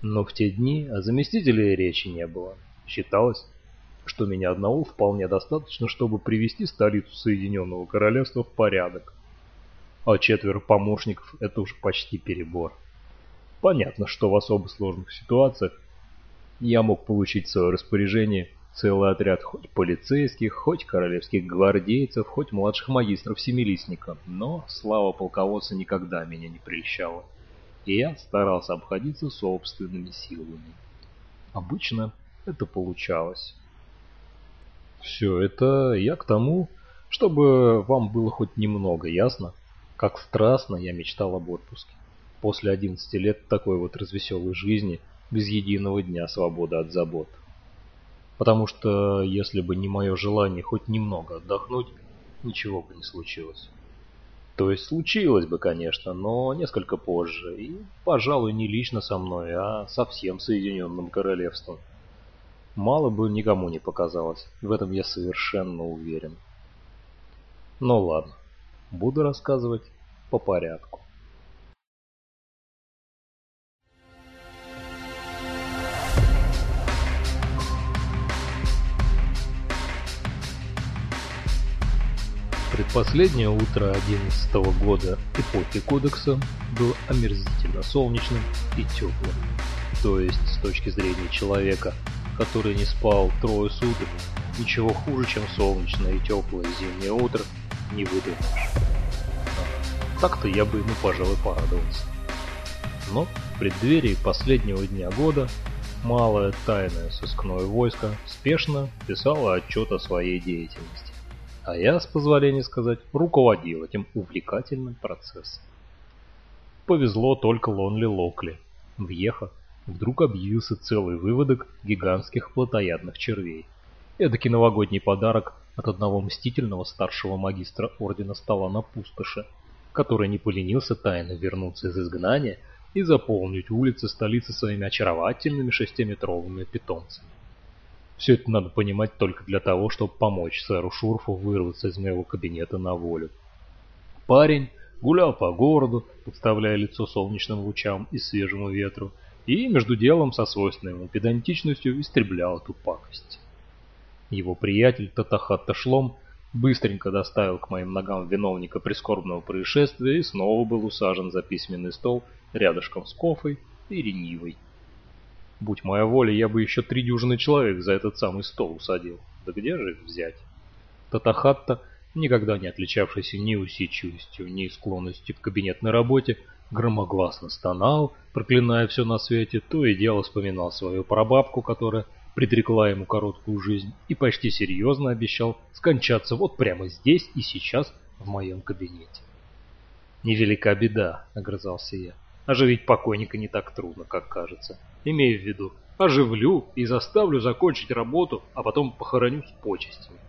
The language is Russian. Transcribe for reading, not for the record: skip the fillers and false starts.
Но в те дни о заместителе речи не было. Считалось, что меня одного вполне достаточно, чтобы привести столицу Соединенного Королевства в порядок. А 4 помощников — это уж почти перебор. Понятно, что в особо сложных ситуациях я мог получить в свое распоряжение целый отряд хоть полицейских, хоть королевских гвардейцев, хоть младших магистров Семилистника, но слава полководца никогда меня не прельщала, и я старался обходиться собственными силами. Обычно это получалось. Все это я к тому, чтобы вам было хоть немного ясно, как страстно я мечтал об отпуске. После 11 лет такой вот развеселой жизни, без единого дня свободы от забот. Потому что если бы не мое желание хоть немного отдохнуть, ничего бы не случилось. То есть случилось бы, конечно, но несколько позже, и, пожалуй, не лично со мной, а со всем Соединенным Королевством. Мало бы никому не показалось, в этом я совершенно уверен. Ну ладно, буду рассказывать по порядку. Предпоследнее утро 11-го года эпохи Кодекса было омерзительно солнечным и теплым. То есть, с точки зрения человека, который не спал 3 суток, ничего хуже, чем солнечное и теплое зимнее утро, не выдумаешь. Так-то я бы ему, пожалуй, порадовался. Но в преддверии последнего дня года малое тайное сыскное войско спешно писало отчет о своей деятельности. А я, с позволения сказать, руководил этим увлекательным процессом. Повезло только Лонли Локли. В Йеха вдруг объявился целый выводок гигантских плотоядных червей. Эдакий новогодний подарок от одного мстительного старшего магистра Ордена Стола на Пустоши, который не поленился тайно вернуться из изгнания и заполнить улицы столицы своими очаровательными 6-метровыми питомцами. Все это надо понимать только для того, чтобы помочь сэру Шурфу вырваться из моего кабинета на волю. Парень гулял по городу, подставляя лицо солнечным лучам и свежему ветру, и между делом со свойственной ему педантичностью истреблял эту пакость. Его приятель Татахат Ташлом быстренько доставил к моим ногам виновника прискорбного происшествия и снова был усажен за письменный стол рядышком с Кофой и Ренивой. Будь моя воля, я бы еще 3 дюжины человек за этот самый стол усадил. Да где же их взять? Татахатта, никогда не отличавшийся ни усидчивостью, ни склонностью к кабинетной работе, громогласно стонал, проклиная все на свете, то и дело вспоминал свою прабабку, которая предрекла ему короткую жизнь, и почти серьезно обещал скончаться вот прямо здесь и сейчас в моем кабинете. «Невелика беда», — огрызался я. «Оживить покойника не так трудно, как кажется. Имею в виду, оживлю и заставлю закончить работу, а потом похороню с почестями.